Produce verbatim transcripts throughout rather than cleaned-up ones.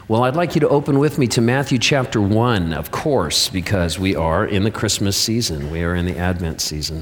Well, I'd like you to open with me to Matthew chapter one, of course, because we are in the Christmas season. We are in the Advent season.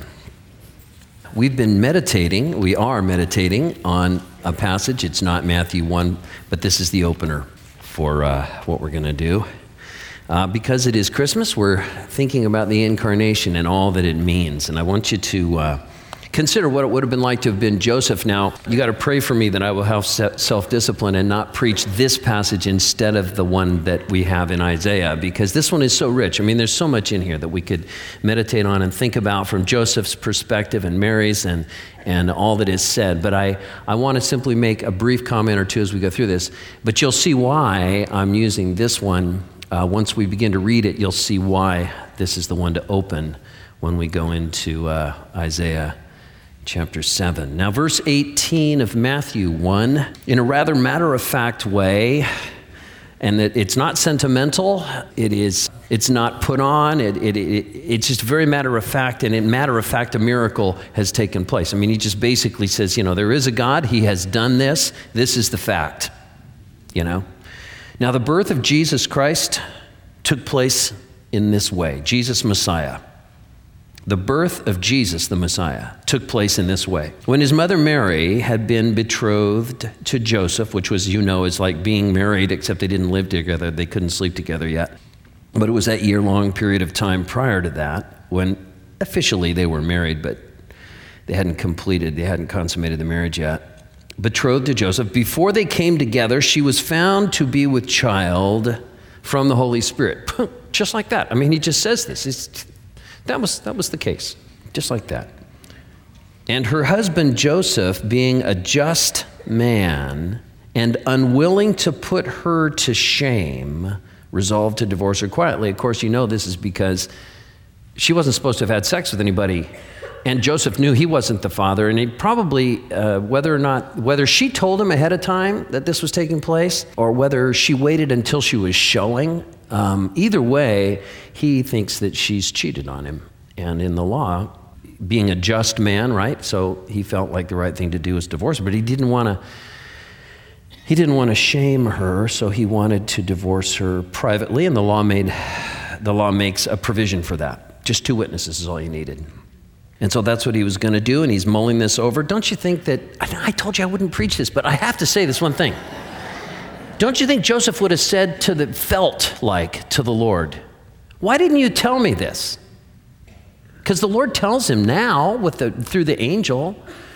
We've been meditating, we are meditating on a passage. It's not Matthew one, but this is the opener for uh, what we're going to do. Uh, because it is Christmas, we're thinking about the incarnation and all that it means. And I want you to uh, consider what it would have been like to have been Joseph. Now, you got to pray for me that I will have self-discipline and not preach this passage instead of the one that we have in Isaiah, because this one is so rich. I mean, there's so much in here that we could meditate on and think about from Joseph's perspective and Mary's and and all that is said. But I, I want to simply make a brief comment or two as we go through this. But you'll see why I'm using this one. Uh, once we begin to read it, you'll see why this is the one to open when we go into uh, Isaiah chapter seven. Now, verse eighteen of Matthew one, in a rather matter-of-fact way, and it, it's not sentimental, it is, it's not put on, it, it, it, it's just very matter-of-fact, and in matter-of-fact, a miracle has taken place. I mean, he just basically says, you know, there is a God, he has done this, this is the fact, you know. Now, the birth of Jesus Christ took place in this way, Jesus Messiah. The birth of Jesus, the Messiah, took place in this way. When his mother Mary had been betrothed to Joseph, which was, you know, is like being married, except they didn't live together. They couldn't sleep together yet. But it was that year-long period of time prior to that when officially they were married, but they hadn't completed, they hadn't consummated the marriage yet. Betrothed to Joseph. Before they came together, she was found to be with child from the Holy Spirit. Just like that. I mean, he just says this. It's, That was that was the case, just like that. And her husband Joseph, being a just man and unwilling to put her to shame, resolved to divorce her quietly. Of course, you know this is because she wasn't supposed to have had sex with anybody, and Joseph knew he wasn't the father, and he probably, uh, whether or not, whether she told him ahead of time that this was taking place, or whether she waited until she was showing, Um, either way, he thinks that she's cheated on him. And in the law, being a just man, right? So he felt like the right thing to do was divorce her, but he didn't want to. He didn't want to shame her, so he wanted to divorce her privately. And the law made, the law makes a provision for that. Just two witnesses is all you needed. And so that's what he was going to do. And he's mulling this over. Don't you think that? I, I told you I wouldn't preach this, but I have to say this one thing. Don't you think Joseph would have said to the, felt like to the Lord, why didn't you tell me this? Because the Lord tells him now with the, through the angel,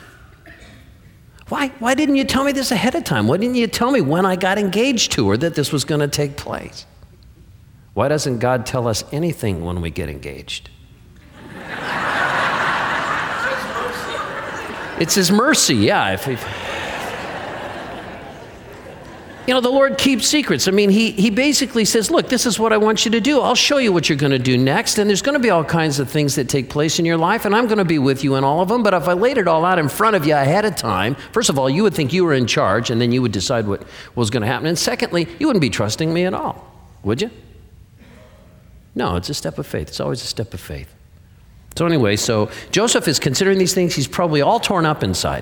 why, why didn't you tell me this ahead of time? Why didn't you tell me when I got engaged to her that this was going to take place? Why doesn't God tell us anything when we get engaged? It's his mercy, yeah. If we, You know, the Lord keeps secrets. I mean, he he basically says, look, this is what I want you to do. I'll show you what you're going to do next. And there's going to be all kinds of things that take place in your life. And I'm going to be with you in all of them. But if I laid it all out in front of you ahead of time, first of all, you would think you were in charge. And then you would decide what was going to happen. And secondly, you wouldn't be trusting me at all, would you? No, it's a step of faith. It's always a step of faith. So anyway, so Joseph is considering these things. He's probably all torn up inside.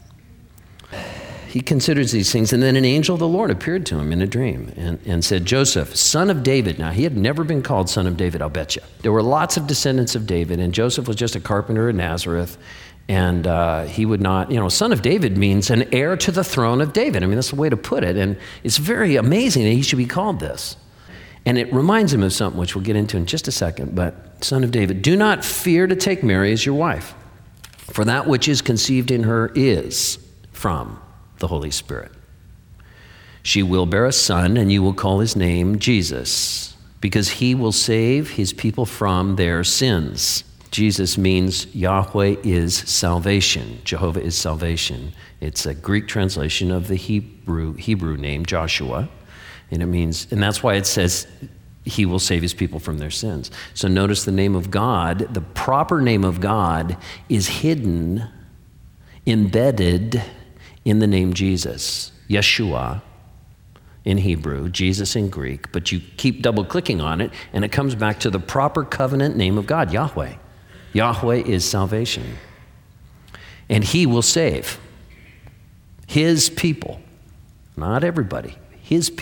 He considers these things, and then an angel of the Lord appeared to him in a dream and, and said, Joseph, son of David. Now, he had never been called son of David, I'll bet you. There were lots of descendants of David, and Joseph was just a carpenter in Nazareth, and uh, he would not, you know, son of David means an heir to the throne of David. I mean, that's the way to put it, and it's very amazing that he should be called this. And it reminds him of something, which we'll get into in just a second, but son of David, do not fear to take Mary as your wife, for that which is conceived in her is from the Holy Spirit. She will bear a son, and you will call his name Jesus, because he will save his people from their sins. Jesus means Yahweh is salvation. Jehovah is salvation. It's a Greek translation of the Hebrew Hebrew name Joshua, and it means, and that's why it says he will save his people from their sins. So notice the name of God, the proper name of God is hidden, embedded in the name Jesus, Yeshua in Hebrew, Jesus in Greek, but you keep double-clicking on it, and it comes back to the proper covenant name of God, Yahweh. Yahweh is salvation. And he will save his people, not everybody, his people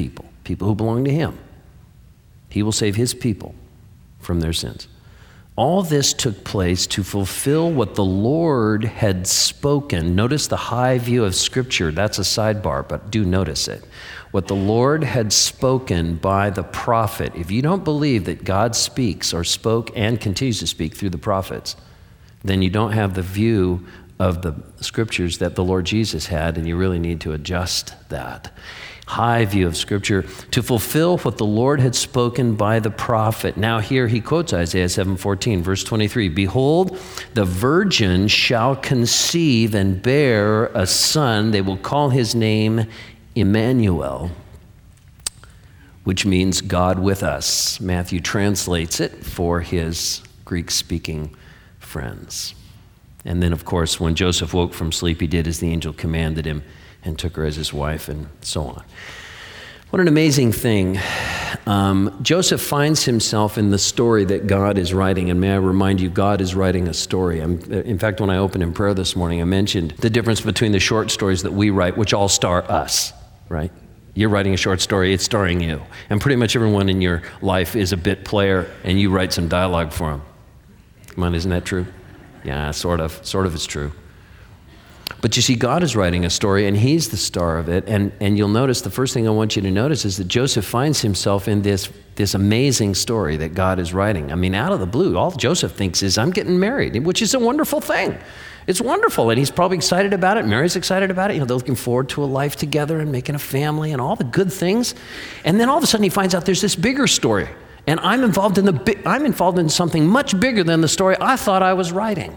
people who belong to him. He will save his people from their sins. All this took place to fulfill what the Lord had spoken. Notice the high view of Scripture. That's a sidebar, but do notice it. What the Lord had spoken by the prophet. If you don't believe that God speaks or spoke and continues to speak through the prophets, then you don't have the view of the Scriptures that the Lord Jesus had, and you really need to adjust that. High view of Scripture, to fulfill what the Lord had spoken by the prophet. Now here he quotes Isaiah seven fourteen, verse twenty-three. Behold, the virgin shall conceive and bear a son. They will call his name Emmanuel, which means God with us. Matthew translates it for his Greek-speaking friends. And then, of course, when Joseph woke from sleep, he did as the angel commanded him and took her as his wife, and so on. What an amazing thing. Um, Joseph finds himself in the story that God is writing, and may I remind you, God is writing a story. I'm, in fact, when I opened in prayer this morning, I mentioned the difference between the short stories that we write, which all star us, right? You're writing a short story, it's starring you. And pretty much everyone in your life is a bit player, and you write some dialogue for them. Come on, isn't that true? Yeah, sort of. Sort of is true. But you see, God is writing a story, and he's the star of it. And, and you'll notice, the first thing I want you to notice is that Joseph finds himself in this, this amazing story that God is writing. I mean, out of the blue, all Joseph thinks is, I'm getting married, which is a wonderful thing. It's wonderful, and he's probably excited about it. Mary's excited about it. You know, they're looking forward to a life together and making a family and all the good things. And then all of a sudden he finds out there's this bigger story. And I'm involved in the bi- I'm involved in something much bigger than the story I thought I was writing.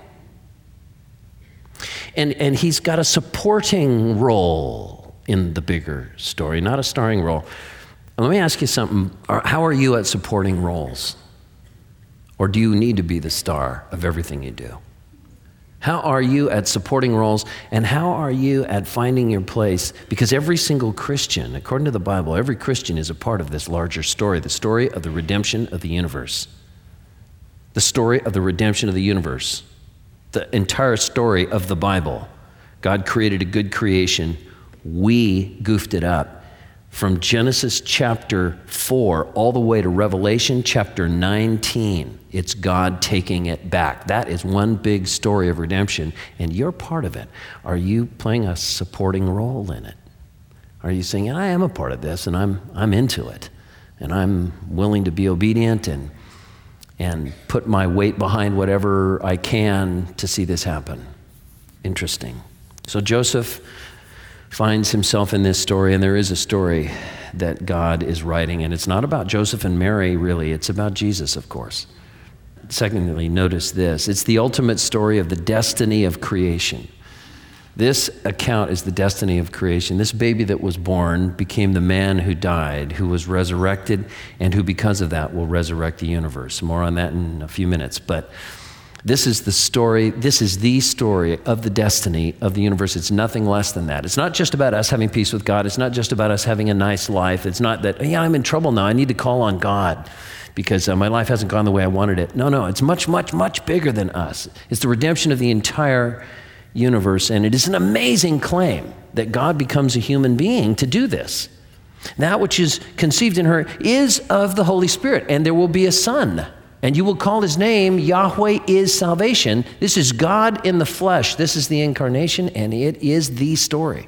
And, and he's got a supporting role in the bigger story, not a starring role. Let me ask you something. How are you at supporting roles? Or do you need to be the star of everything you do? How are you at supporting roles, and how are you at finding your place? Because every single Christian, according to the Bible, every Christian is a part of this larger story, the story of the redemption of the universe. The story of the redemption of the universe. The entire story of the Bible. God created a good creation. We goofed it up. From Genesis chapter four all the way to Revelation chapter nineteen, it's God taking it back. That is one big story of redemption, and you're part of it. Are you playing a supporting role in it? Are you saying, I am a part of this, and I'm I'm into it, and I'm willing to be obedient and and put my weight behind whatever I can to see this happen? Interesting. So Joseph finds himself in this story, and there is a story that God is writing, and it's not about Joseph and Mary, really. It's about Jesus, of course. Secondly, notice this. It's the ultimate story of the destiny of creation. This account is the destiny of creation. This baby that was born became the man who died, who was resurrected, and who because of that will resurrect the universe. More on that in a few minutes. But this is the story, this is the story of the destiny of the universe. It's nothing less than that. It's not just about us having peace with God. It's not just about us having a nice life. It's not that, yeah, I'm in trouble now. I need to call on God because uh, my life hasn't gone the way I wanted it. No, no, it's much, much, much bigger than us. It's the redemption of the entire universe, and it is an amazing claim that God becomes a human being to do this. That which is conceived in her is of the Holy Spirit, and there will be a son, and you will call his name Yahweh is salvation. This is God in the flesh. This is the incarnation, and it is the story.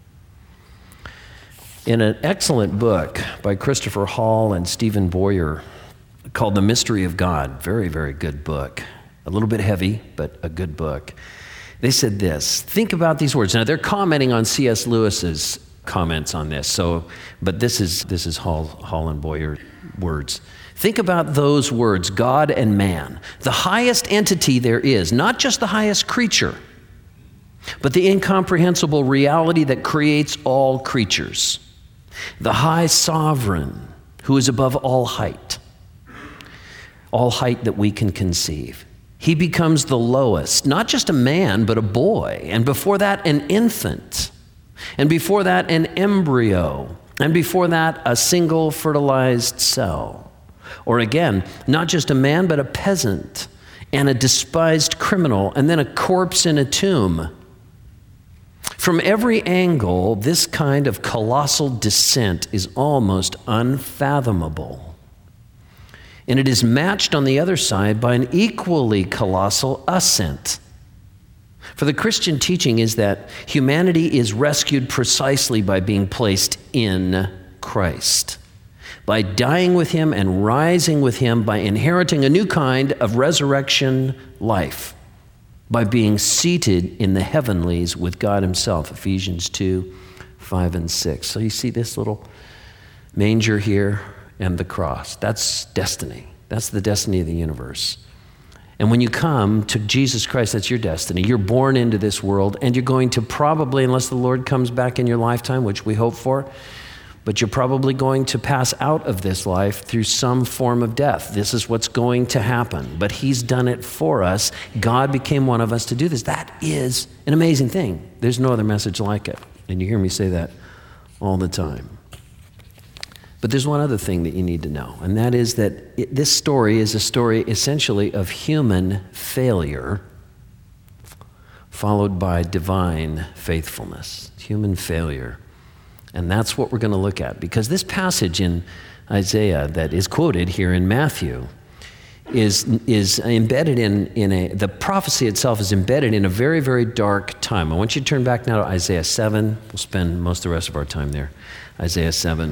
In an excellent book by Christopher Hall and Stephen Boyer called The Mystery of God, very, very good book. A little bit heavy, but a good book. They said this, think about these words. Now they're commenting on C S Lewis's comments on this, so, but this is this is Hall, Hall and Boyer words. Think about those words, God and man. The highest entity there is, not just the highest creature, but the incomprehensible reality that creates all creatures. The high sovereign who is above all height, all height that we can conceive. He becomes the lowest, not just a man, but a boy. And before that, an infant. And before that, an embryo. And before that, a single fertilized cell. Or again, not just a man, but a peasant and a despised criminal, and then a corpse in a tomb. From From every angle, this kind of colossal descent is almost unfathomable. And it is matched on the other side by an equally colossal ascent. For the Christian teaching is that humanity is rescued precisely by being placed in Christ, by dying with him and rising with him, by inheriting a new kind of resurrection life, by being seated in the heavenlies with God himself, Ephesians two, five, and six. So you see this little manger here and the cross. That's destiny. That's the destiny of the universe. And when you come to Jesus Christ, that's your destiny. You're born into this world, and you're going to probably, unless the Lord comes back in your lifetime, which we hope for, but you're probably going to pass out of this life through some form of death. This is what's going to happen. But he's done it for us. God became one of us to do this. That is an amazing thing. There's no other message like it. And you hear me say that all the time. But there's one other thing that you need to know, and that is that it, this story is a story essentially of human failure followed by divine faithfulness. Human failure. And that's what we're going to look at, because this passage in Isaiah that is quoted here in Matthew is, is embedded in, in a, the prophecy itself is embedded in a very, very dark time. I want you to turn back now to Isaiah seven. We'll spend most of the rest of our time there. Isaiah seven.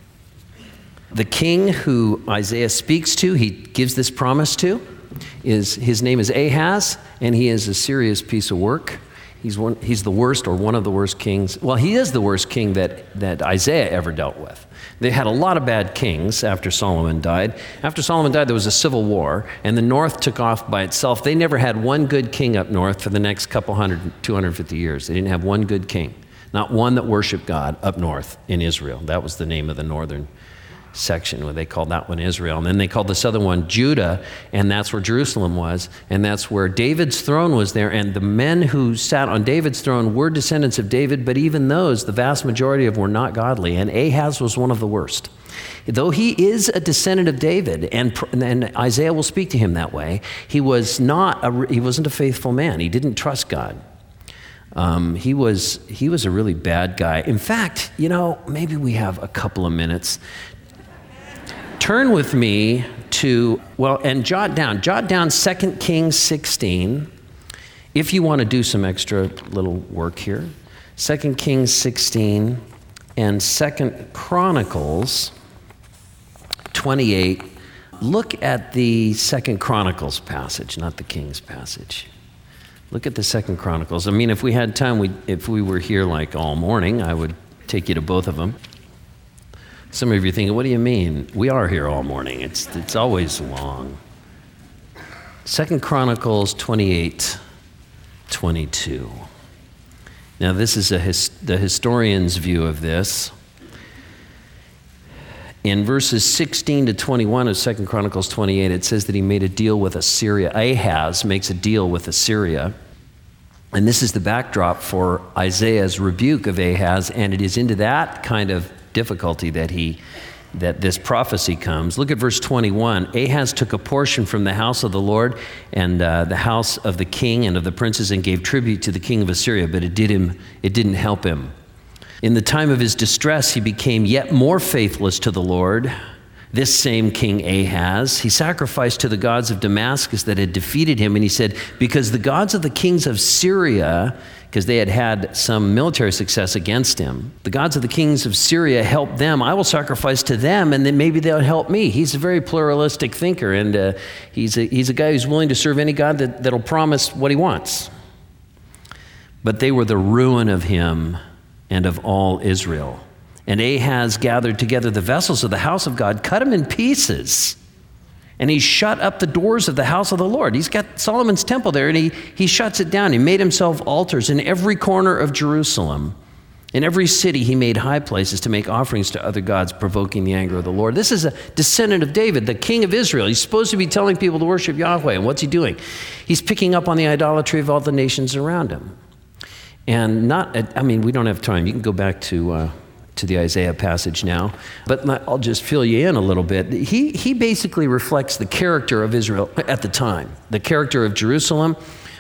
The king who Isaiah speaks to, he gives this promise to, is his name is Ahaz, and he is a serious piece of work. He's one. He's the worst, or one of the worst kings. Well, he is the worst king that, that Isaiah ever dealt with. They had a lot of bad kings after Solomon died. After Solomon died, there was a civil war, and the north took off by itself. They never had one good king up north for the next couple hundred, two hundred fifty years. They didn't have one good king. Not one that worshiped God up north in Israel. That was the name of the northern section, where they called that one Israel. And then they called this other one Judah, and that's where Jerusalem was, and that's where David's throne was there. And the men who sat on David's throne were descendants of David, but even those, the vast majority of them were not godly, and Ahaz was one of the worst. Though he is a descendant of David, and, and Isaiah will speak to him that way, he was not a, he wasn't a faithful man. He didn't trust God. Um, he was he was a really bad guy. In fact, you know, maybe we have a couple of minutes. Turn with me to, well, and jot down, jot down Second Kings sixteen, if you want to do some extra little work here. Second Kings sixteen and Second Chronicles twenty-eight. Look at the Second Chronicles passage, not the Kings passage. Look at the Second Chronicles. I mean, if we had time, we if we were here like all morning, I would take you to both of them. Some of you are thinking, what do you mean? We are here all morning. It's it's always long. Second Chronicles twenty-eight, twenty-two. Now, this is a his, the historian's view of this. In verses sixteen to twenty-one of Second Chronicles twenty-eight, it says that he made a deal with Assyria. Ahaz makes a deal with Assyria. And this is the backdrop for Isaiah's rebuke of Ahaz, and it is into that kind of difficulty that he that this prophecy comes. Look at verse twenty-one. Ahaz took a portion from the house of the Lord and uh, the house of the king and of the princes, and gave tribute to the king of Assyria, but it did him it didn't help him. In the time of his distress, he became yet more faithless to the Lord. This same King Ahaz, he sacrificed to the gods of Damascus that had defeated him, and he said, because the gods of the kings of Syria, because they had had some military success against him, the gods of the kings of Syria helped them, I will sacrifice to them, and then maybe they'll help me. He's a very pluralistic thinker, and uh, he's, a, he's a guy who's willing to serve any god that, that'll promise what he wants. But they were the ruin of him and of all Israel. And Ahaz gathered together the vessels of the house of God, cut them in pieces, and he shut up the doors of the house of the Lord. He's got Solomon's temple there, and he, he shuts it down. He made himself altars in every corner of Jerusalem. In every city he made high places to make offerings to other gods, provoking the anger of the Lord. This is a descendant of David, the king of Israel. He's supposed to be telling people to worship Yahweh, and what's he doing? He's picking up on the idolatry of all the nations around him. And not, I mean, we don't have time. You can go back to... Uh, to the Isaiah passage now, but I'll just fill you in a little bit. He he basically reflects the character of Israel at the time, the character of Jerusalem.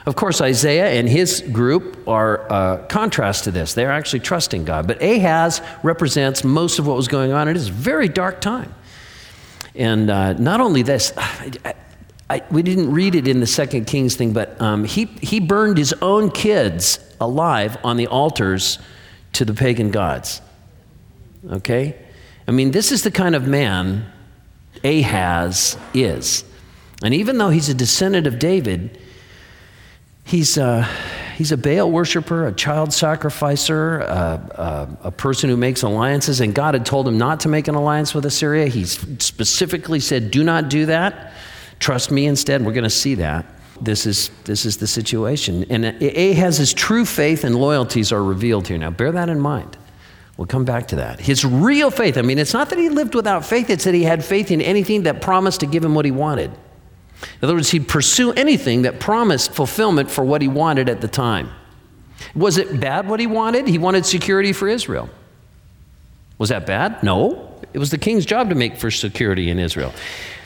Of course, Isaiah and his group are a contrast to this. They're actually trusting God. But Ahaz represents most of what was going on. It is a very dark time. And uh, not only this, I, I, we didn't read it in the Second Kings thing, but um, he, he burned his own kids alive on the altars to the pagan gods. Okay? I mean, this is the kind of man Ahaz is. And even though he's a descendant of David, he's, uh, he's a Baal worshiper, a child sacrificer, uh, uh, a person who makes alliances, and God had told him not to make an alliance with Assyria. He specifically said, do not do that. Trust me instead. We're going to see that. This is, this is the situation. And Ahaz's true faith and loyalties are revealed here. Now, bear that in mind. We'll come back to that. His real faith, I mean, it's not that he lived without faith. It's that he had faith in anything that promised to give him what he wanted. In other words, he'd pursue anything that promised fulfillment for what he wanted at the time. Was it bad what he wanted? He wanted security for Israel. Was that bad? No. It was the king's job to make for security in Israel.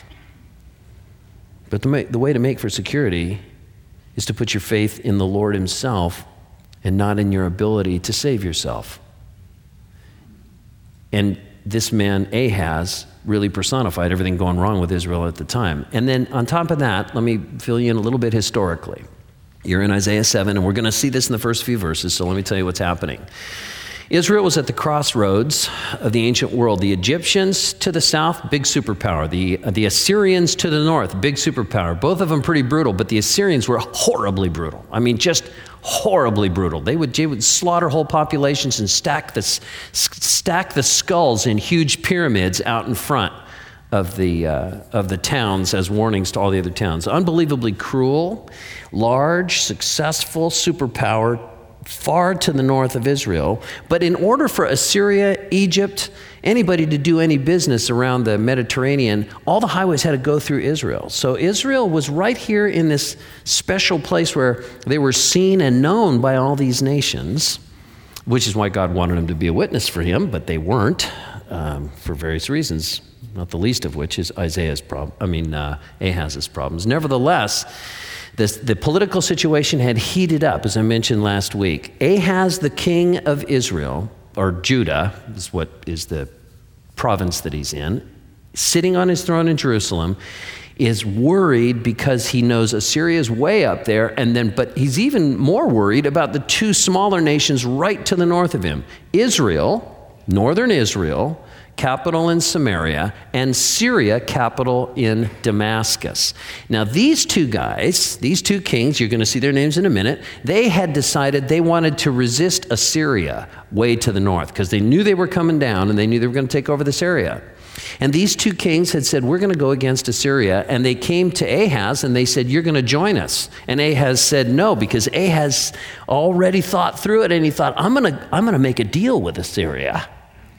But the, the way to make for security is to put your faith in the Lord himself and not in your ability to save yourself. And this man, Ahaz, really personified everything going wrong with Israel at the time. And then on top of that, let me fill you in a little bit historically. You're in Isaiah seven, and we're going to see this in the first few verses, so let me tell you what's happening. Israel was at the crossroads of the ancient world. The Egyptians to the south, big superpower. The, the Assyrians to the north, big superpower. Both of them pretty brutal, but the Assyrians were horribly brutal. I mean, just horribly brutal. They would, they would slaughter whole populations and stack the, stack the skulls in huge pyramids out in front of the, uh, of the towns as warnings to all the other towns. Unbelievably cruel, large, successful superpower, far to the north of Israel. But in order for Assyria, Egypt, anybody to do any business around the Mediterranean, all the highways had to go through Israel. So Israel was right here in this special place where they were seen and known by all these nations, which is why God wanted them to be a witness for him, but they weren't um, for various reasons, not the least of which is Isaiah's problem, I mean, uh, Ahaz's problems. Nevertheless, This, the political situation had heated up, as I mentioned last week. Ahaz, the king of Israel, or Judah, is what is the province that he's in, sitting on his throne in Jerusalem, is worried because he knows Assyria is way up there, and then, but he's even more worried about the two smaller nations right to the north of him. Israel, northern Israel, capital in Samaria, and Syria, capital in Damascus. Now, these two guys, these two kings, you're going to see their names in a minute, they had decided they wanted to resist Assyria way to the north because they knew they were coming down and they knew they were going to take over this area. And these two kings had said, we're going to go against Assyria. And they came to Ahaz and they said, you're going to join us. And Ahaz said no, because Ahaz already thought through it and he thought, I'm going to, I'm going to make a deal with Assyria.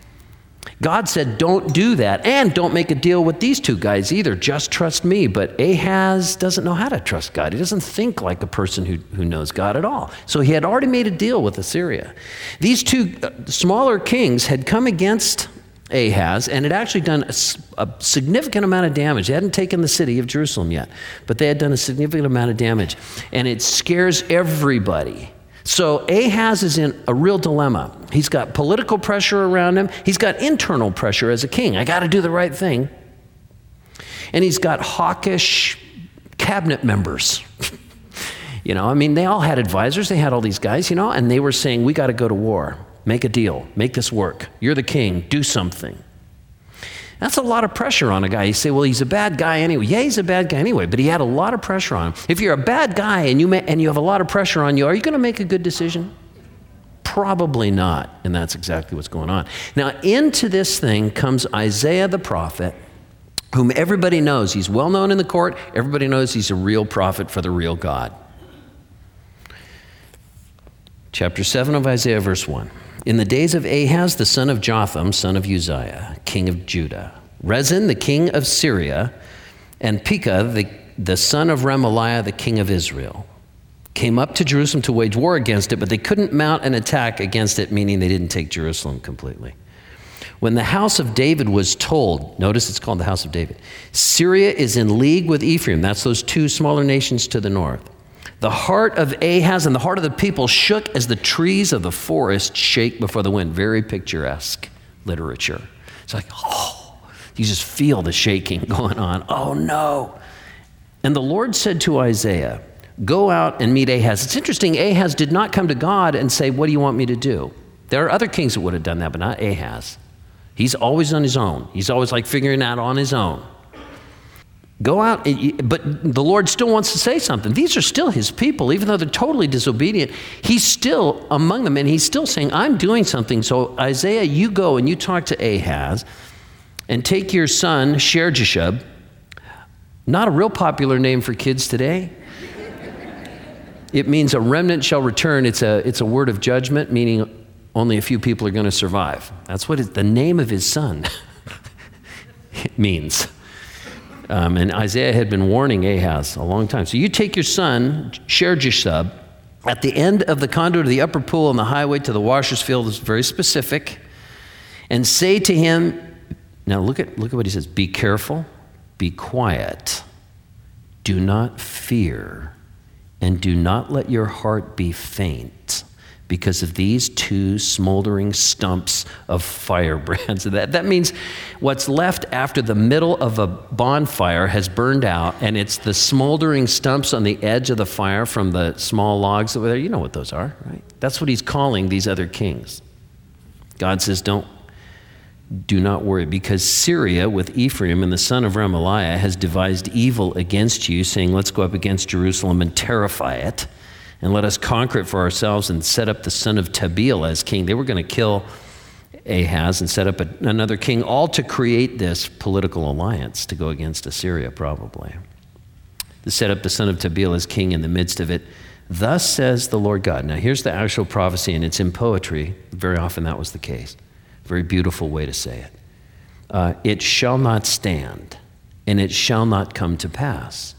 God said, don't do that, and don't make a deal with these two guys either. Just trust me. But Ahaz doesn't know how to trust God. He doesn't think like a person who, who knows God at all. So he had already made a deal with Assyria. These two smaller kings had come against Ahaz and had actually done a, a significant amount of damage. They hadn't taken the city of Jerusalem yet, but they had done a significant amount of damage. And it scares everybody. So Ahaz is in a real dilemma. He's got political pressure around him. He's got internal pressure as a king. I got to do the right thing. And he's got hawkish cabinet members. You know, I mean, they all had advisors. They had all these guys, you know, and they were saying, we got to go to war. Make a deal. Make this work. You're the king. Do something. That's a lot of pressure on a guy. You say, well, he's a bad guy anyway. Yeah, he's a bad guy anyway, but he had a lot of pressure on him. If you're a bad guy and you may, and you have a lot of pressure on you, are you going to make a good decision? Probably not, and that's exactly what's going on. Now, into this thing comes Isaiah the prophet, whom everybody knows. He's well known in the court. Everybody knows he's a real prophet for the real God. Chapter seven of Isaiah, verse one. In the days of Ahaz, the son of Jotham, son of Uzziah, king of Judah, Rezin, the king of Syria, and Pekah, the, the son of Remaliah, the king of Israel, came up to Jerusalem to wage war against it, but they couldn't mount an attack against it, meaning they didn't take Jerusalem completely. When the house of David was told, notice it's called the house of David, Syria is in league with Ephraim, that's those two smaller nations to the north, The heart of Ahaz and the heart of the people shook as the trees of the forest shake before the wind. Very picturesque literature. It's like, oh, you just feel the shaking going on. Oh, no. And the Lord said to Isaiah, go out and meet Ahaz. It's interesting, Ahaz did not come to God and say, what do you want me to do? There are other kings that would have done that, but not Ahaz. He's always on his own. He's always like figuring out on his own. Go out, but the Lord still wants to say something. These are still his people, even though they're totally disobedient. He's still among them, and he's still saying, I'm doing something. So Isaiah, you go and you talk to Ahaz, and take your son, Shear-Jashub, not a real popular name for kids today. It means a remnant shall return. It's a, it's a word of judgment, meaning only a few people are going to survive. That's what it, the name of his son means. Um, and Isaiah had been warning Ahaz a long time. So you take your son, Shear-Jashub, at the end of the conduit of the upper pool on the highway to the washer's field, is very specific, and say to him, now look at, look at what he says, be careful, be quiet, do not fear, and do not let your heart be faint because of these two smoldering stumps of firebrands. That, that means what's left after the middle of a bonfire has burned out, and it's the smoldering stumps on the edge of the fire from the small logs over there. You know what those are, right? That's what he's calling these other kings. God says, don't, do not worry, because Syria with Ephraim and the son of Remaliah has devised evil against you, saying, let's go up against Jerusalem and terrify it, and let us conquer it for ourselves and set up the son of Tabeel as king. They were going to kill Ahaz and set up a, another king, all to create this political alliance to go against Assyria, probably. To set up the son of Tabeel as king in the midst of it. Thus says the Lord God. Now here's the actual prophecy, and it's in poetry. Very often that was the case. Very beautiful way to say it. Uh, it shall not stand, and it shall not come to pass.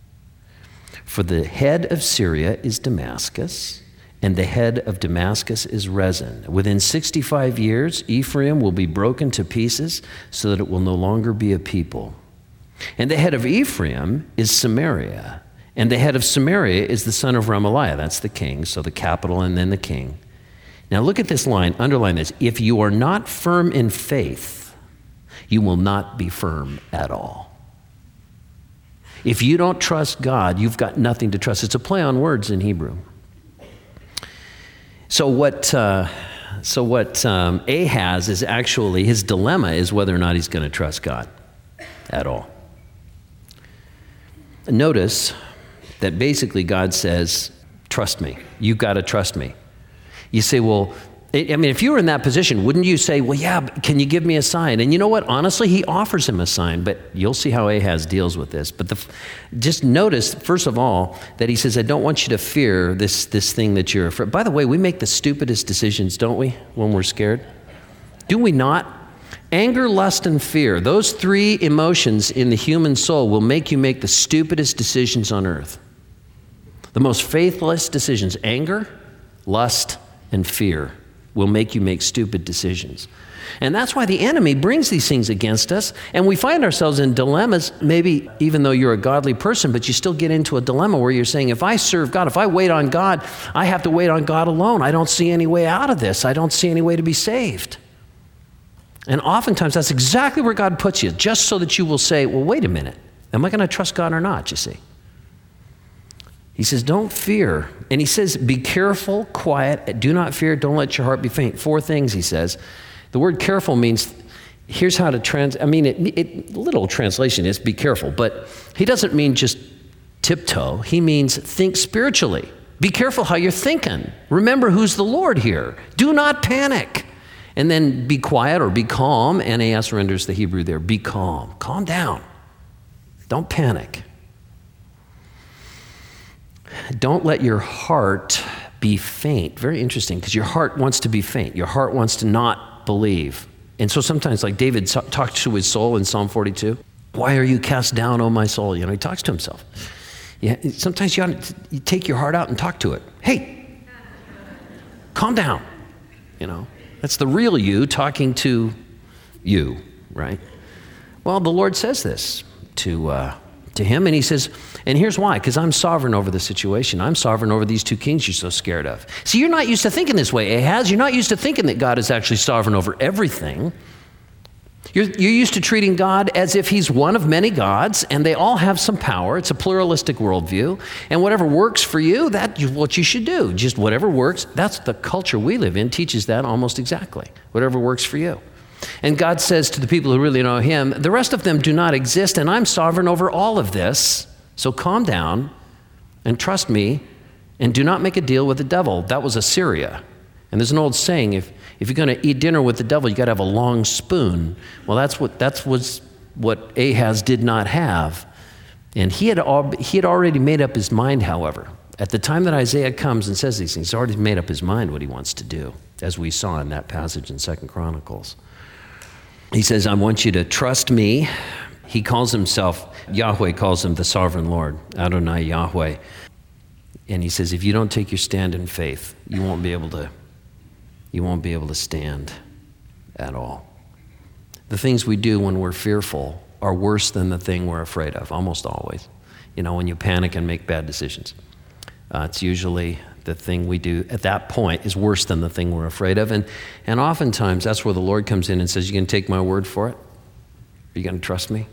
For the head of Syria is Damascus, and the head of Damascus is Rezin. Within sixty-five years, Ephraim will be broken to pieces so that it will no longer be a people. And the head of Ephraim is Samaria, and the head of Samaria is the son of Remaliah. That's the king, so the capital and then the king. Now look at this line, underline this. If you are not firm in faith, you will not be firm at all. If you don't trust God, you've got nothing to trust. It's a play on words in Hebrew. So what, uh, so what um, Ahaz is actually, his dilemma is whether or not he's going to trust God at all. Notice that basically God says, trust me. You've got to trust me. You say, well, I mean, if you were in that position, wouldn't you say, well, yeah, can you give me a sign? And you know what? Honestly, he offers him a sign, but you'll see how Ahaz deals with this. But the, just notice, first of all, that he says, I don't want you to fear this, this thing that you're afraid. By the way, we make the stupidest decisions, don't we, when we're scared? Do we not? Anger, lust, and fear, those three emotions in the human soul will make you make the stupidest decisions on earth. The most faithless decisions, anger, lust, and fear, will make you make stupid decisions. And that's why the enemy brings these things against us, and we find ourselves in dilemmas, maybe even though you're a godly person, but you still get into a dilemma where you're saying, if I serve God, if I wait on God, I have to wait on God alone. I don't see any way out of this. I don't see any way to be saved. And oftentimes that's exactly where God puts you, just so that you will say, well, wait a minute. Am I going to trust God or not, you see? He says, don't fear. And he says, be careful, quiet, do not fear, don't let your heart be faint. Four things, he says. The word careful means, here's how to trans, I mean, it, it, literal translation is be careful, but he doesn't mean just tiptoe. He means think spiritually. Be careful how you're thinking. Remember who's the Lord here. Do not panic. And then be quiet or be calm. N A S renders the Hebrew there. Be calm. Calm down. Don't panic. Don't let your heart be faint. Very interesting, because your heart wants to be faint. Your heart wants to not believe. And so sometimes, like David t- talks to his soul in Psalm forty-two, why are you cast down, O my soul? You know, he talks to himself. Yeah, sometimes you, ought to, you take your heart out and talk to it. Hey, calm down. You know, that's the real you talking to you, right? Well, the Lord says this to uh, to him. And he says, and here's why, because I'm sovereign over the situation. I'm sovereign over these two kings you're so scared of. See, you're not used to thinking this way, Ahaz. You're not used to thinking that God is actually sovereign over everything. You're, you're used to treating God as if he's one of many gods, and they all have some power. It's a pluralistic worldview. And whatever works for you, that's what you should do. Just whatever works. That's the culture we live in, teaches that almost exactly. Whatever works for you. And God says to the people who really know him, the rest of them do not exist, and I'm sovereign over all of this. So calm down and trust me, and do not make a deal with the devil. That was Assyria. And there's an old saying, if, if you're going to eat dinner with the devil, you got to have a long spoon. Well, that's what that's was what Ahaz did not have. And he had, al- he had already made up his mind, however. At the time that Isaiah comes and says these things, he's already made up his mind what he wants to do, as we saw in that passage in Second Chronicles. He says, I want you to trust me. He calls himself, Yahweh calls him the sovereign Lord, Adonai Yahweh. And he says, if you don't take your stand in faith, you won't be able to, you won't be able to stand at all. The things we do when we're fearful are worse than the thing we're afraid of, almost always. You know, when you panic and make bad decisions. Uh, it's usually the thing we do at that point is worse than the thing we're afraid of. And, and oftentimes that's where the Lord comes in and says, you can take my word for it? Are you going to trust me?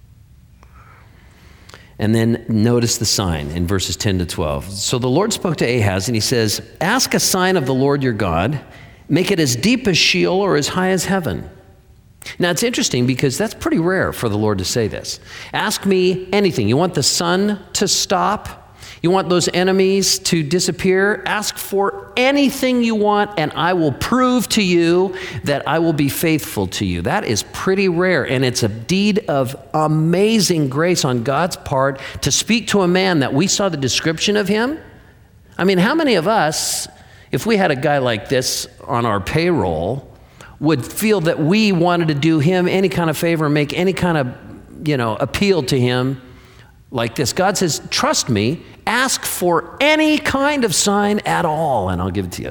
And then notice the sign in verses ten to twelve. So the Lord spoke to Ahaz and he says, ask a sign of the Lord your God, make it as deep as Sheol or as high as heaven. Now it's interesting because that's pretty rare for the Lord to say this. Ask me anything. You want the sun to stop? You want those enemies to disappear? Ask for anything you want, and I will prove to you that I will be faithful to you. That is pretty rare, and it's a deed of amazing grace on God's part to speak to a man that we saw the description of him. I mean, how many of us, if we had a guy like this on our payroll, would feel that we wanted to do him any kind of favor, make any kind of, you know, appeal to him like this? God says, trust me, ask for any kind of sign at all, and I'll give it to you.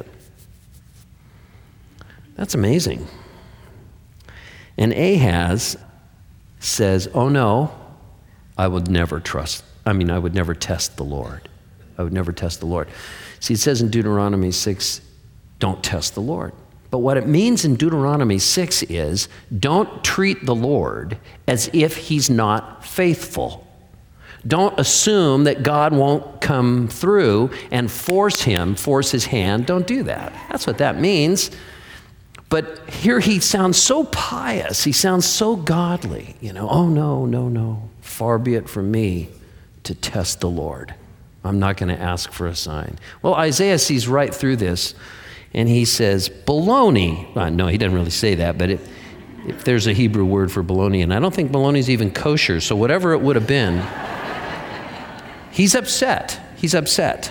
That's amazing. And Ahaz says, oh no, I would never trust, I mean, I would never test the Lord. I would never test the Lord. See, it says in Deuteronomy six, don't test the Lord. But what it means in Deuteronomy six is, don't treat the Lord as if he's not faithful. Don't assume that God won't come through and force him, force his hand. Don't do that. That's what that means. But here he sounds so pious. He sounds so godly. You know, oh no, no, no. Far be it from me to test the Lord. I'm not going to ask for a sign. Well, Isaiah sees right through this, and he says, baloney. Well, no, he doesn't really say that, but it, if there's a Hebrew word for baloney, and I don't think baloney is even kosher, so whatever it would have been, he's upset. He's upset.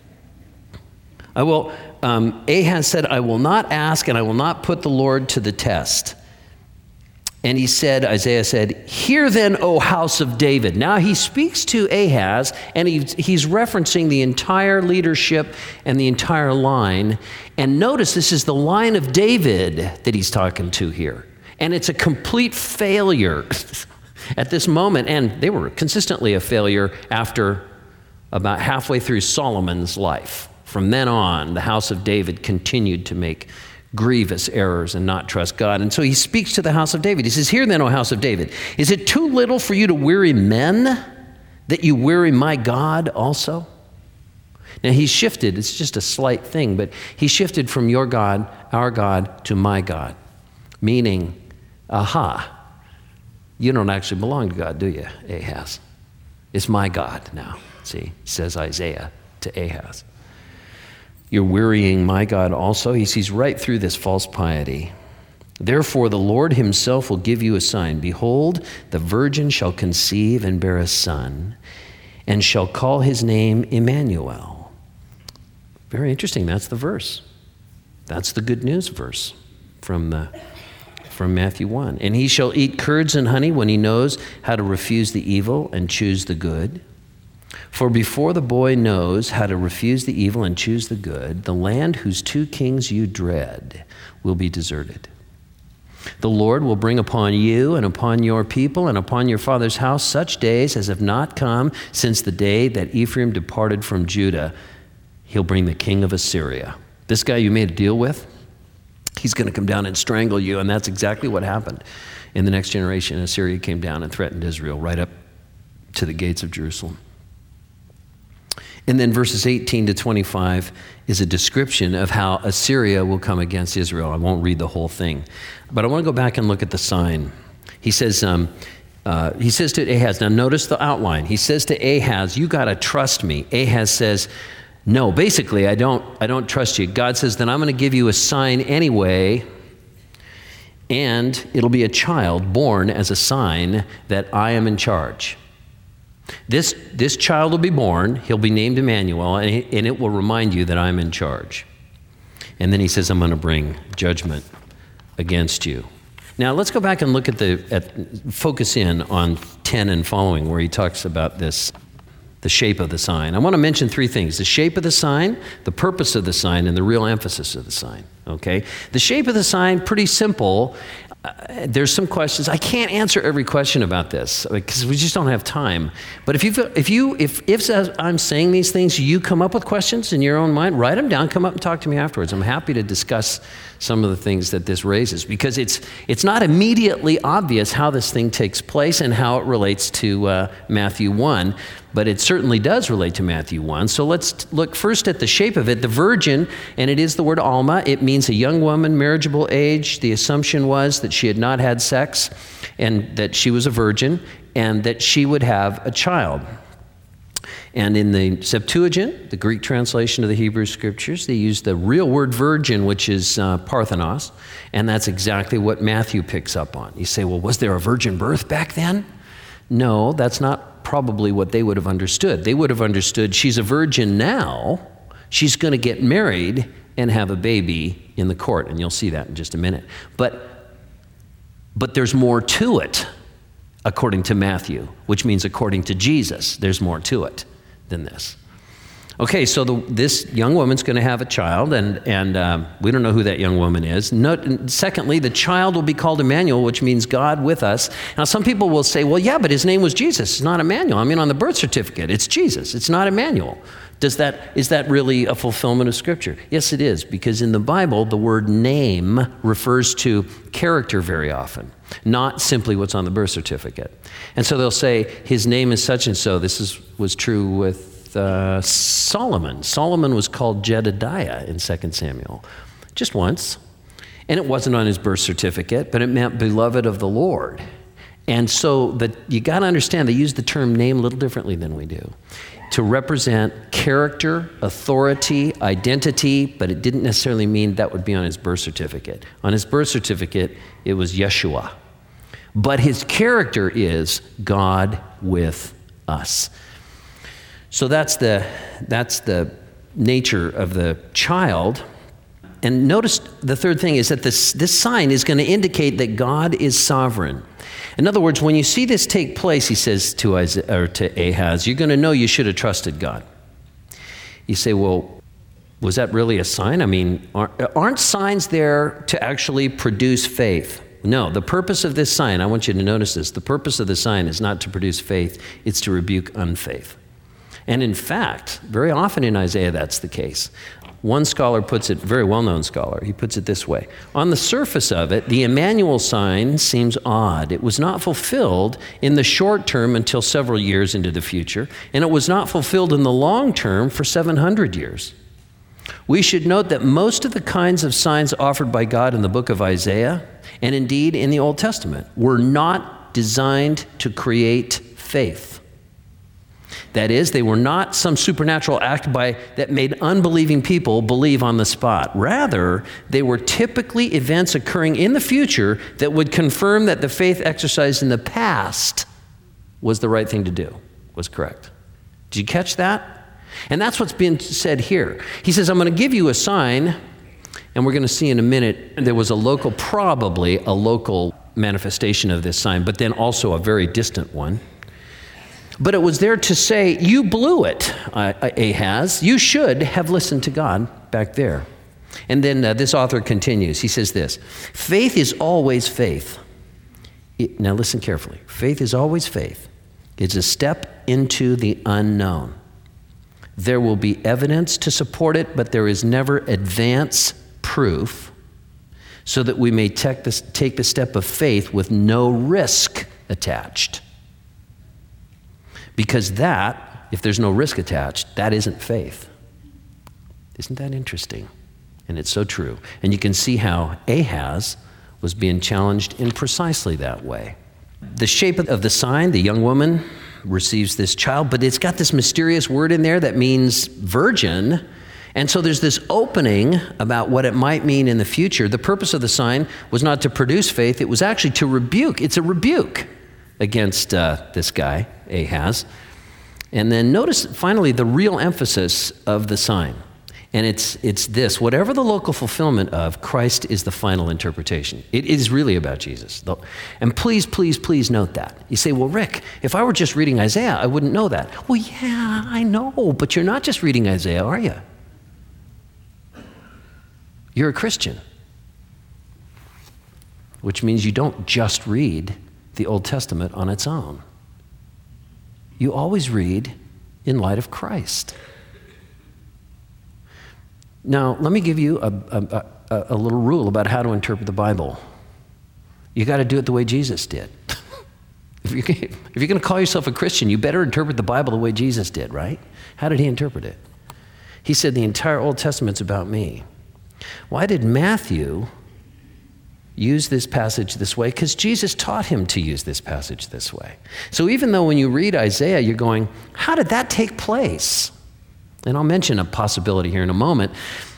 I will, um, Ahaz said, I will not ask and I will not put the Lord to the test. And he said, Isaiah said, hear then, O house of David. Now he speaks to Ahaz, and he, he's referencing the entire leadership and the entire line. And notice this is the line of David that he's talking to here. And it's a complete failure at this moment. And they were consistently a failure after about halfway through Solomon's life. From then on, the house of David continued to make grievous errors and not trust God. And so he speaks to the house of David. He says, hear then, O house of David, is it too little for you to weary men, that you weary my God also? Now he's shifted. It's just a slight thing, but he shifted from your God, our God, to my God. Meaning, aha, you don't actually belong to God, do you, Ahaz? It's my God now, see, says Isaiah to Ahaz. You're wearying my God also. He sees right through this false piety. Therefore, the Lord himself will give you a sign. Behold, the virgin shall conceive and bear a son, and shall call his name Emmanuel. Very interesting. That's the verse. That's the good news verse from the from Matthew one. And he shall eat curds and honey when he knows how to refuse the evil and choose the good. For before the boy knows how to refuse the evil and choose the good, the land whose two kings you dread will be deserted. The Lord will bring upon you and upon your people and upon your father's house such days as have not come since the day that Ephraim departed from Judah. He'll bring the king of Assyria. This guy you made a deal with, he's going to come down and strangle you, and that's exactly what happened. In the next generation, Assyria came down and threatened Israel right up to the gates of Jerusalem. And then verses eighteen to twenty-five is a description of how Assyria will come against Israel. I won't read the whole thing, but I want to go back and look at the sign. He says, um, uh, he says to Ahaz, now notice the outline. He says to Ahaz, you got to trust me. Ahaz says, no, basically, I don't, I don't trust you. God says, then I'm going to give you a sign anyway, and it'll be a child born as a sign that I am in charge. This, this child will be born, he'll be named Emmanuel, and, he, and it will remind you that I'm in charge. And then he says, I'm going to bring judgment against you. Now let's go back and look at the, at, focus in on ten and following, where he talks about this, the shape of the sign. I want to mention three things: the shape of the sign, the purpose of the sign, and the real emphasis of the sign, okay? The shape of the sign, pretty simple. Uh, there's some questions. I can't answer every question about this because we just don't have time. But if you, if you, if, if as I'm saying these things, you come up with questions in your own mind, write them down, come up and talk to me afterwards. I'm happy to discuss some of the things that this raises, because it's, it's not immediately obvious how this thing takes place and how it relates to uh, Matthew one, but it certainly does relate to Matthew one. So let's look first at the shape of it. The virgin, and it is the word Alma, it means a young woman, marriageable age. The assumption was that she had not had sex and that she was a virgin and that she would have a child. And in the Septuagint, the Greek translation of the Hebrew Scriptures, they use the real word virgin, which is uh, Parthenos, and that's exactly what Matthew picks up on. You say, well, was there a virgin birth back then? No, that's not probably what they would have understood. They would have understood she's a virgin now, she's going to get married and have a baby in the court, and you'll see that in just a minute. But, but there's more to it, according to Matthew, which means according to Jesus, there's more to it than this. Okay, so the, this young woman's going to have a child, and, and um, we don't know who that young woman is. Note, secondly, the child will be called Emmanuel, which means God with us. Now, some people will say, well, yeah, but his name was Jesus. It's not Emmanuel. I mean, on the birth certificate, it's Jesus. It's not Emmanuel. Does that, is that really a fulfillment of Scripture? Yes, it is, because in the Bible, the word name refers to character very often, not simply what's on the birth certificate. And so they'll say, his name is such and so. This is, was true with uh, Solomon. Solomon was called Jedediah in Second Samuel, just once. And it wasn't on his birth certificate, but it meant beloved of the Lord. And so that you got to understand, they use the term name a little differently than we do, to represent character, authority, identity, but it didn't necessarily mean that would be on his birth certificate. On his birth certificate, it was Yeshua. But his character is God with us. So that's the, that's the nature of the child. And notice the third thing is that this, this sign is going to indicate that God is sovereign. In other words, when you see this take place, he says to, Isaiah, or to Ahaz, you're going to know you should have trusted God. You say, well, was that really a sign? I mean, aren't, aren't signs there to actually produce faith? No, the purpose of this sign, I want you to notice this, the purpose of the sign is not to produce faith, it's to rebuke unfaith. And in fact, very often in Isaiah, that's the case. One scholar puts it, very well-known scholar, he puts it this way. On the surface of it, the Emmanuel sign seems odd. It was not fulfilled in the short term until several years into the future, and it was not fulfilled in the long term for seven hundred years. We should note that most of the kinds of signs offered by God in the book of Isaiah, and indeed in the Old Testament, were not designed to create faith. That is, they were not some supernatural act by that made unbelieving people believe on the spot. Rather, they were typically events occurring in the future that would confirm that the faith exercised in the past was the right thing to do, was correct. Did you catch that? And that's what's being said here. He says, I'm going to give you a sign, and we're going to see in a minute, there was a local, probably a local manifestation of this sign, but then also a very distant one. But it was there to say, you blew it, Ahaz. You should have listened to God back there. And then uh, this author continues. He says this, faith is always faith. It, now listen carefully. Faith is always faith. It's a step into the unknown. There will be evidence to support it, but there is never advance proof so that we may take the, take the step of faith with no risk attached. Because that, if there's no risk attached, that isn't faith. Isn't that interesting? And it's so true. And you can see how Ahaz was being challenged in precisely that way. The shape of the sign, the young woman receives this child, but it's got this mysterious word in there that means virgin. And so there's this opening about what it might mean in the future. The purpose of the sign was not to produce faith, it was actually to rebuke. It's a rebuke against uh, this guy, Ahaz. And then notice finally the real emphasis of the sign. And it's it's this, whatever the local fulfillment of, Christ is the final interpretation. It is really about Jesus. And please, please, please note that. You say, well, Rick, if I were just reading Isaiah, I wouldn't know that. Well, yeah, I know, but you're not just reading Isaiah, are you? You're a Christian, which means you don't just read the Old Testament on its own. You always read in light of Christ. Now, let me give you a, a, a, a little rule about how to interpret the Bible. You got to do it the way Jesus did. if, you're, if you're going to call yourself a Christian, you better interpret the Bible the way Jesus did, right? How did he interpret it? He said, the entire Old Testament's about me. Why did Matthew use this passage this way? Because Jesus taught him to use this passage this way. So even though when you read Isaiah, you're going, how did that take place? And I'll mention a possibility here in a moment.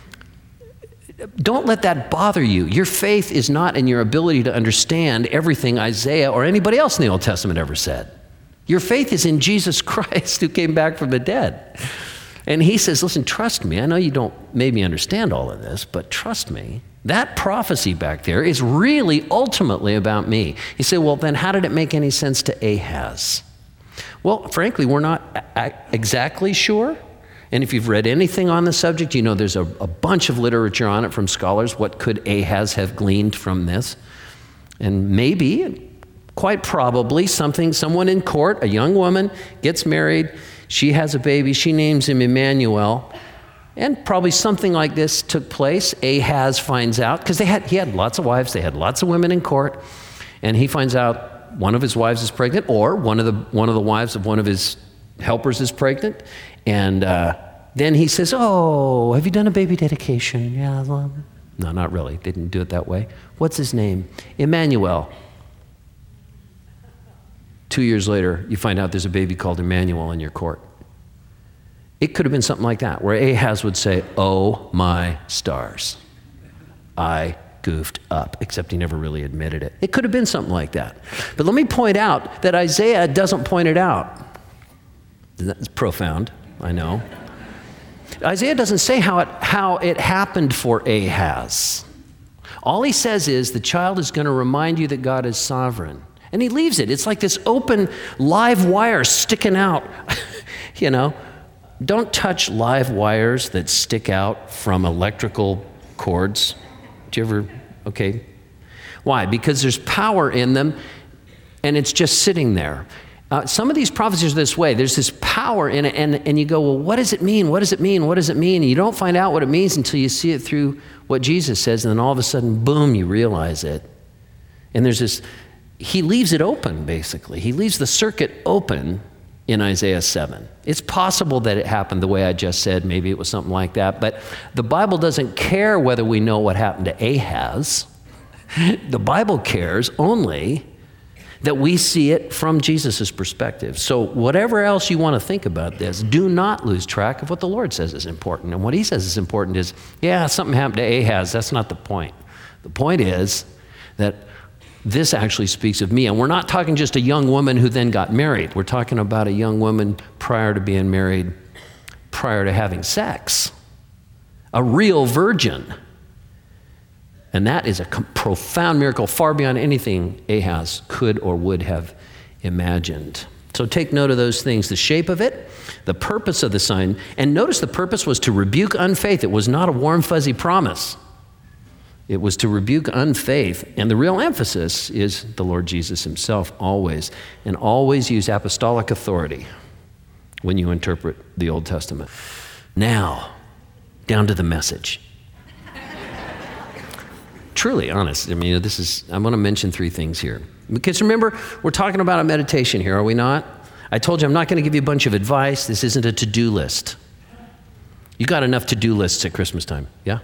Don't let that bother you. Your faith is not in your ability to understand everything Isaiah or anybody else in the Old Testament ever said. Your faith is in Jesus Christ who came back from the dead. And he says, listen, trust me. I know you don't maybe understand all of this, but trust me. That prophecy back there is really ultimately about me. You say, well, then how did it make any sense to Ahaz? Well, frankly, we're not a- exactly sure. And if you've read anything on the subject, you know there's a, a bunch of literature on it from scholars. What could Ahaz have gleaned from this? And maybe, quite probably, something, someone in court, a young woman, gets married, she has a baby, she names him Emmanuel, and probably something like this took place. Ahaz finds out, because they had he had lots of wives, they had lots of women in court, and he finds out one of his wives is pregnant, or one of the one of the wives of one of his helpers is pregnant. And uh, then he says, oh, have you done a baby dedication? Yeah, well, no, not really. They didn't do it that way. What's his name? Emmanuel. Two years later, you find out there's a baby called Emmanuel in your court. It could have been something like that, where Ahaz would say, oh, my stars. I goofed up, except he never really admitted it. It could have been something like that. But let me point out that Isaiah doesn't point it out. That's profound. I know. Isaiah doesn't say how it, how it happened for Ahaz. All he says is the child is going to remind you that God is sovereign. And he leaves it. It's like this open live wire sticking out. You know, don't touch live wires that stick out from electrical cords. Do you ever, okay. Why? Because there's power in them and it's just sitting there. Uh, some of these prophecies are this way. There's this power in it, and, and you go, well, what does it mean? What does it mean? What does it mean? And you don't find out what it means until you see it through what Jesus says, and then all of a sudden, boom, you realize it. And there's this, he leaves it open, basically. He leaves the circuit open in Isaiah seven. It's possible that it happened the way I just said. Maybe it was something like that. But the Bible doesn't care whether we know what happened to Ahaz. The Bible cares only that we see it from Jesus' perspective. So whatever else you want to think about this, do not lose track of what the Lord says is important. And what he says is important is, yeah, something happened to Ahaz. That's not the point. The point is that this actually speaks of me. And we're not talking just a young woman who then got married. We're talking about a young woman prior to being married, prior to having sex. A real virgin. And that is a profound miracle, far beyond anything Ahaz could or would have imagined. So So take note of those things, the shape of it, the purpose of the sign. And notice the purpose was to rebuke unfaith. It was not a warm, fuzzy promise. It was to rebuke unfaith. And the real emphasis is the Lord Jesus himself, always. And always use apostolic authority when you interpret the Old Testament. Now, down to the message. Truly honest. I mean, this is, I want to mention three things here. Because remember, we're talking about a meditation here, are we not? I told you I'm not going to give you a bunch of advice. This isn't a to-do list. You got enough to-do lists at Christmas time, yeah?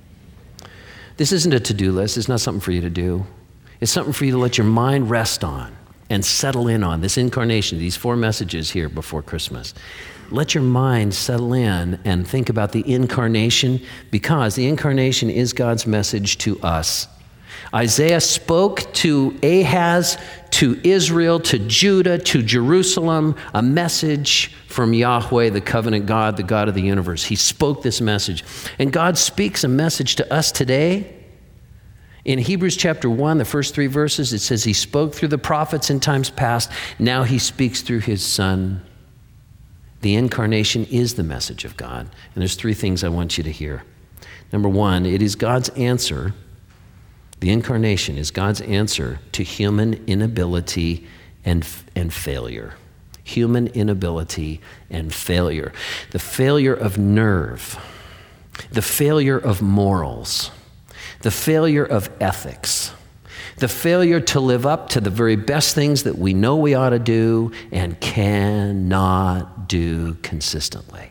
This isn't a to-do list. It's not something for you to do. It's something for you to let your mind rest on and settle in on. This incarnation, these four messages here before Christmas. Let your mind settle in and think about the incarnation, because the incarnation is God's message to us. Isaiah spoke to Ahaz, to Israel, to Judah, to Jerusalem, a message from Yahweh, the covenant God, the God of the universe. He spoke this message. And God speaks a message to us today. In Hebrews chapter one, the first three verses, it says he spoke through the prophets in times past. Now he speaks through his Son. The incarnation is the message of God. And there's three things I want you to hear. Number one, it is God's answer. The incarnation is God's answer to human inability and, and failure. Human inability and failure. The failure of nerve. The failure of morals. The failure of ethics. The failure to live up to the very best things that we know we ought to do and cannot do consistently.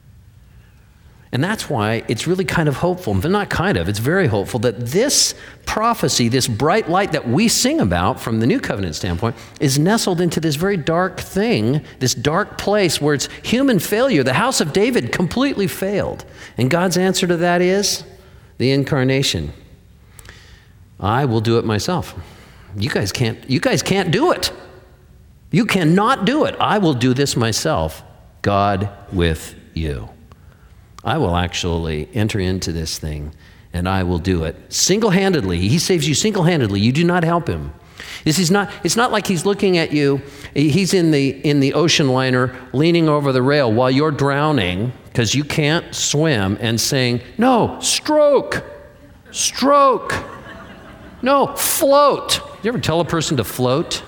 And that's why it's really kind of hopeful, but not kind of, it's very hopeful that this prophecy, this bright light that we sing about from the New Covenant standpoint, is nestled into this very dark thing, this dark place where it's human failure. The house of David completely failed. And God's answer to that is the incarnation. I will do it myself. You guys can't, you guys can't do it. You cannot do it. I will do this myself. God with you. I will actually enter into this thing and I will do it single-handedly. He saves you single-handedly. You do not help him. This is not, it's not like he's looking at you. He's in the, in the ocean liner leaning over the rail while you're drowning because you can't swim and saying, no, stroke, stroke. No, float. You ever tell a person to float?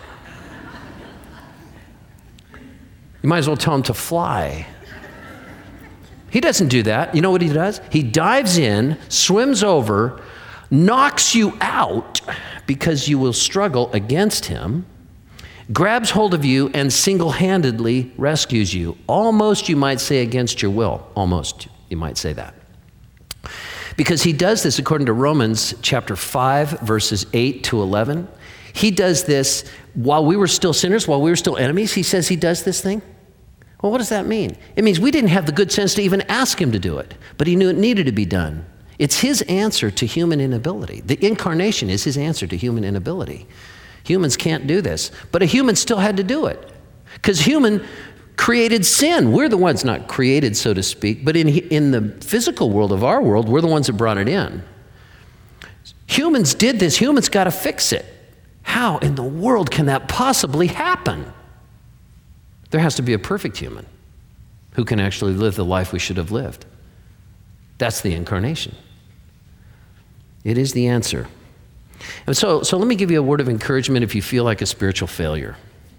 You might as well tell him to fly. He doesn't do that. You know what he does? He dives in, swims over, knocks you out because you will struggle against him, grabs hold of you, and single-handedly rescues you. Almost, you might say, against your will. Almost, you might say that. Because he does this according to Romans chapter five, verses eight to eleven. He does this while we were still sinners, while we were still enemies. He says he does this thing. Well, what does that mean? It means we didn't have the good sense to even ask him to do it, but he knew it needed to be done. It's his answer to human inability. The incarnation is his answer to human inability. Humans can't do this, but a human still had to do it because human created sin. We're the ones not created, so to speak, but in, in the physical world of our world, we're the ones that brought it in. Humans did this. Humans got to fix it. How in the world can that possibly happen? There has to be a perfect human who can actually live the life we should have lived. That's the incarnation. It is the answer. And so, so let me give you a word of encouragement if you feel like a spiritual failure.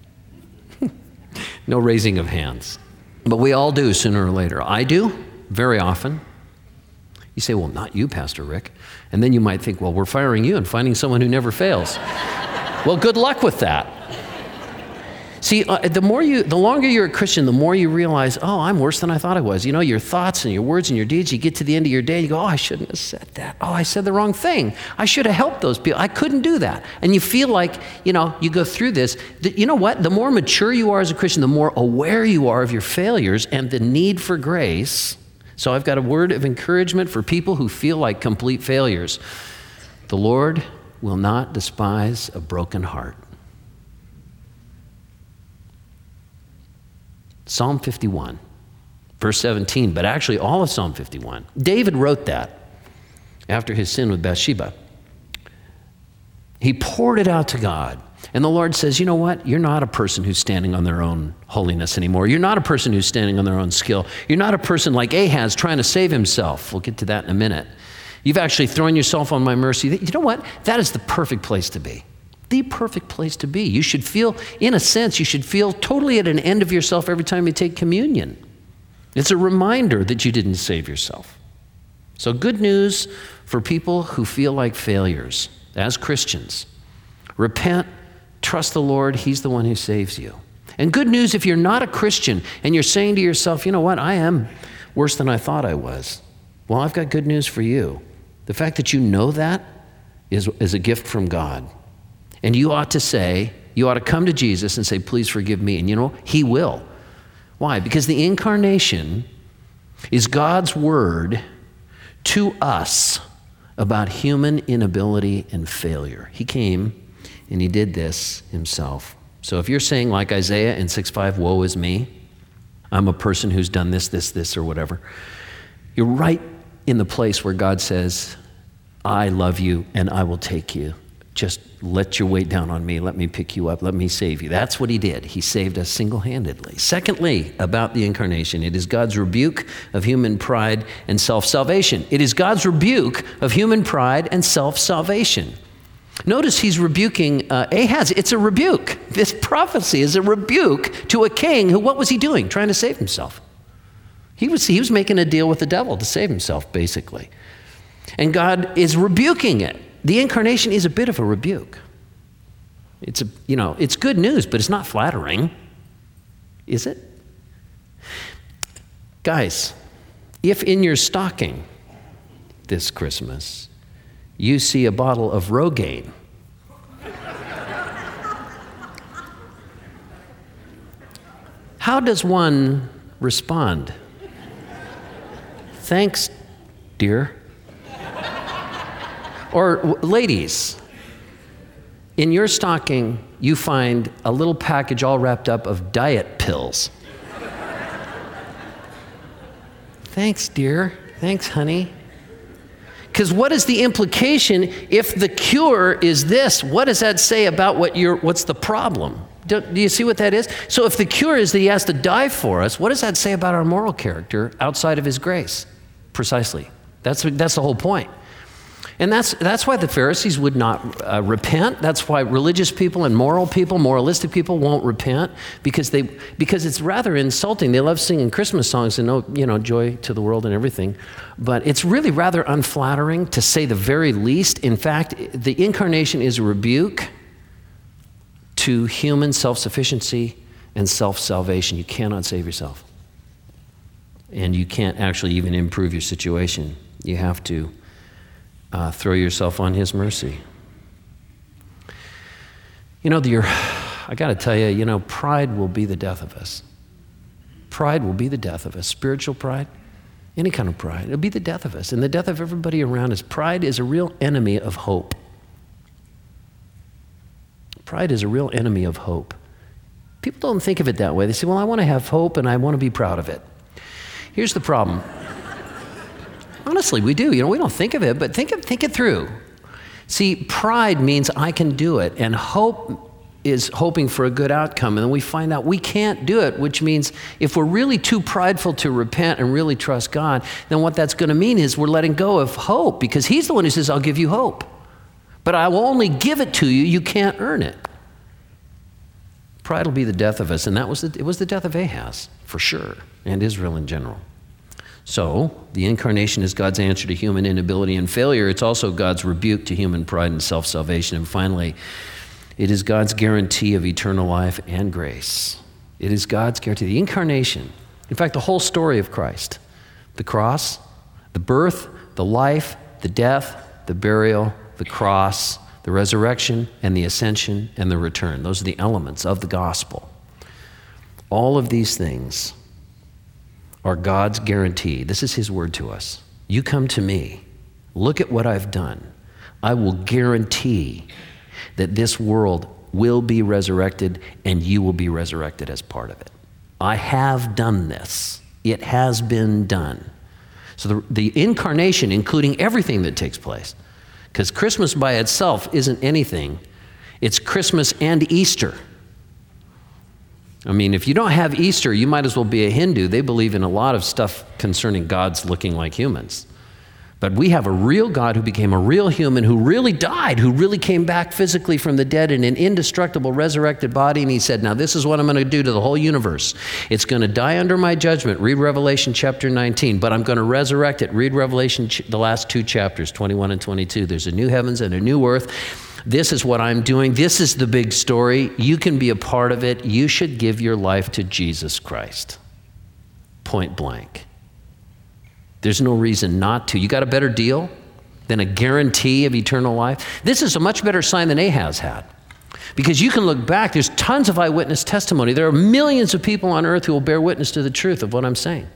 No raising of hands. But we all do sooner or later. I do, very often. You say, well, not you, Pastor Rick. And then you might think, well, we're firing you and finding someone who never fails. Well, good luck with that. See, uh, the more you, the longer you're a Christian, the more you realize, oh, I'm worse than I thought I was. You know, your thoughts and your words and your deeds, you get to the end of your day, you go, oh, I shouldn't have said that. Oh, I said the wrong thing. I should have helped those people. I couldn't do that. And you feel like, you know, you go through this. You know what? The more mature you are as a Christian, the more aware you are of your failures and the need for grace. So I've got a word of encouragement for people who feel like complete failures. The Lord will not despise a broken heart. Psalm fifty-one, verse seventeen, but actually all of Psalm fifty-one. David wrote that after his sin with Bathsheba. He poured it out to God. And the Lord says, you know what? You're not a person who's standing on their own holiness anymore. You're not a person who's standing on their own skill. You're not a person like Ahaz trying to save himself. We'll get to that in a minute. You've actually thrown yourself on my mercy. You know what? That is the perfect place to be. The perfect place to be. You should feel, in a sense, you should feel totally at an end of yourself every time you take communion. It's a reminder that you didn't save yourself. So good news for people who feel like failures as Christians. Repent. Trust the Lord. He's the one who saves you. And good news if you're not a Christian and you're saying to yourself, you know what, I am worse than I thought I was. Well, I've got good news for you. The fact that you know that is, is a gift from God. And you ought to say, you ought to come to Jesus and say, please forgive me. And you know, he will. Why? Because the incarnation is God's word to us about human inability and failure. He came and he did this himself. So if you're saying like Isaiah in six five, woe is me, I'm a person who's done this, this, this, or whatever, you're right in the place where God says, I love you and I will take you. Just let your weight down on me. Let me pick you up. Let me save you. That's what he did. He saved us single-handedly. Secondly, about the incarnation, it is God's rebuke of human pride and self-salvation. It is God's rebuke of human pride and self-salvation. Notice he's rebuking uh, Ahaz. It's a rebuke. This prophecy is a rebuke to a king who, what was he doing? Trying to save himself. He was, he was making a deal with the devil to save himself, basically. And God is rebuking it. The incarnation is a bit of a rebuke. It's a, you know, it's good news, but it's not flattering. Is it? Guys, if in your stocking this Christmas you see a bottle of Rogaine, how does one respond? Thanks, dear. Or ladies, in your stocking, you find a little package all wrapped up of diet pills. Thanks, dear. Thanks, honey. Because what is the implication if the cure is this? What does that say about what you're, what's the problem? Do, do you see what that is? So if the cure is that he has to die for us, what does that say about our moral character outside of his grace? Precisely. That's, that's the whole point. And that's that's why the Pharisees would not uh, repent. That's why religious people and moral people, moralistic people won't repent, because they because it's rather insulting. They love singing Christmas songs and, oh, you know, joy to the world and everything. But it's really rather unflattering, to say the very least. In fact, the incarnation is a rebuke to human self-sufficiency and self-salvation. You cannot save yourself. And you can't actually even improve your situation. You have to Uh, throw yourself on his mercy. You know, the, I got to tell you, you know, pride will be the death of us. Pride will be the death of us. Spiritual pride, any kind of pride, it'll be the death of us and the death of everybody around us. Pride is a real enemy of hope. Pride is a real enemy of hope. People don't think of it that way. They say, well, I want to have hope and I want to be proud of it. Here's the problem. Honestly, we do. You know, we don't think of it, but think of, think it through. See, pride means I can do it, and hope is hoping for a good outcome, and then we find out we can't do it, which means if we're really too prideful to repent and really trust God, then what that's going to mean is we're letting go of hope, because he's the one who says, I'll give you hope. But I will only give it to you. You can't earn it. Pride will be the death of us, and that was the, it was the death of Ahaz, for sure, and Israel in general. So, the incarnation is God's answer to human inability and failure. It's also God's rebuke to human pride and self-salvation. And finally, it is God's guarantee of eternal life and grace. It is God's guarantee. The incarnation, in fact, the whole story of Christ, the cross, the birth, the life, the death, the burial, the cross, the resurrection, and the ascension, and the return. Those are the elements of the gospel. All of these things are God's guarantee. This is his word to us. You come to me. Look at what I've done. I will guarantee that this world will be resurrected and you will be resurrected as part of it. I have done this. It has been done. So the, the incarnation, including everything that takes place, because Christmas by itself isn't anything It's Christmas and Easter. I mean, if you don't have Easter, you might as well be a Hindu. They believe in a lot of stuff concerning gods looking like humans. But we have a real God who became a real human, who really died, who really came back physically from the dead in an indestructible resurrected body. And he said, now this is what I'm going to do to the whole universe. It's going to die under my judgment. Read Revelation chapter nineteen. But I'm going to resurrect it. Read Revelation, the last two chapters, twenty-one and twenty-two. There's a new heavens and a new earth. This is what I'm doing. This is the big story. You can be a part of it. You should give your life to Jesus Christ. Point blank. There's no reason not to. You got a better deal than a guarantee of eternal life? This is a much better sign than Ahaz had. Because you can look back, there's tons of eyewitness testimony. There are millions of people on earth who will bear witness to the truth of what I'm saying.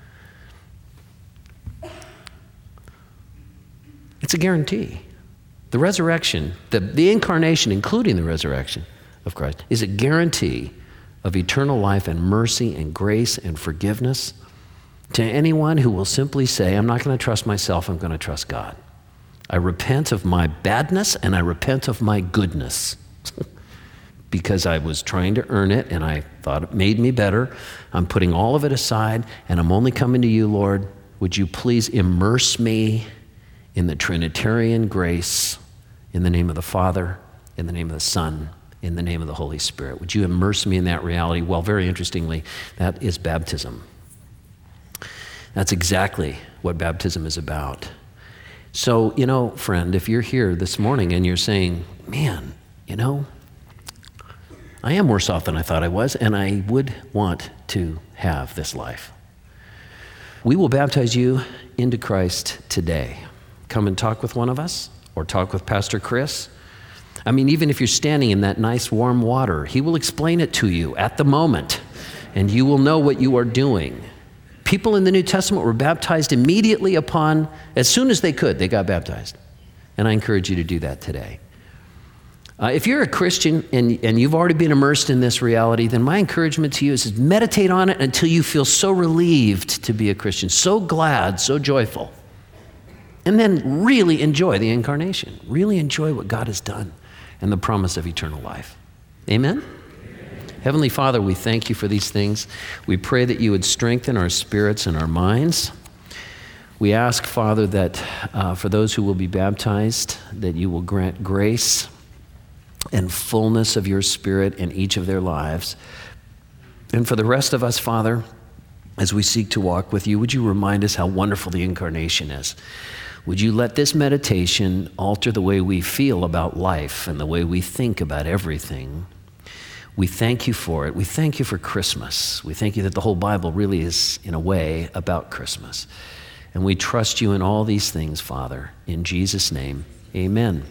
It's a guarantee. The resurrection, the, the incarnation, including the resurrection of Christ, is a guarantee of eternal life and mercy and grace and forgiveness to anyone who will simply say, I'm not going to trust myself, I'm going to trust God. I repent of my badness and I repent of my goodness because I was trying to earn it and I thought it made me better. I'm putting all of it aside and I'm only coming to you, Lord. Would you please immerse me in the Trinitarian grace, in the name of the Father, in the name of the Son, in the name of the Holy Spirit? Would you immerse me in that reality? Well, very interestingly, that is baptism. That's exactly what baptism is about. So, you know, friend, if you're here this morning and you're saying, man, you know, I am worse off than I thought I was, and I would want to have this life. We will baptize you into Christ today. Come and talk with one of us, or talk with Pastor Chris. I mean, even if you're standing in that nice warm water, he will explain it to you at the moment, and you will know what you are doing. People in the New Testament were baptized immediately upon, as soon as they could, they got baptized. And I encourage you to do that today. Uh, if you're a Christian and, and you've already been immersed in this reality, then my encouragement to you is, is meditate on it until you feel so relieved to be a Christian, so glad, so joyful. And then really enjoy the incarnation. Really enjoy what God has done and the promise of eternal life. Amen? Heavenly Father, we thank you for these things. We pray that you would strengthen our spirits and our minds. We ask, Father, that uh, for those who will be baptized, that you will grant grace and fullness of your Spirit in each of their lives. And for the rest of us, Father, as we seek to walk with you, would you remind us how wonderful the incarnation is? Would you let this meditation alter the way we feel about life and the way we think about everything? We thank you for it. We thank you for Christmas. We thank you that the whole Bible really is, in a way, about Christmas. And we trust you in all these things, Father. In Jesus' name, amen.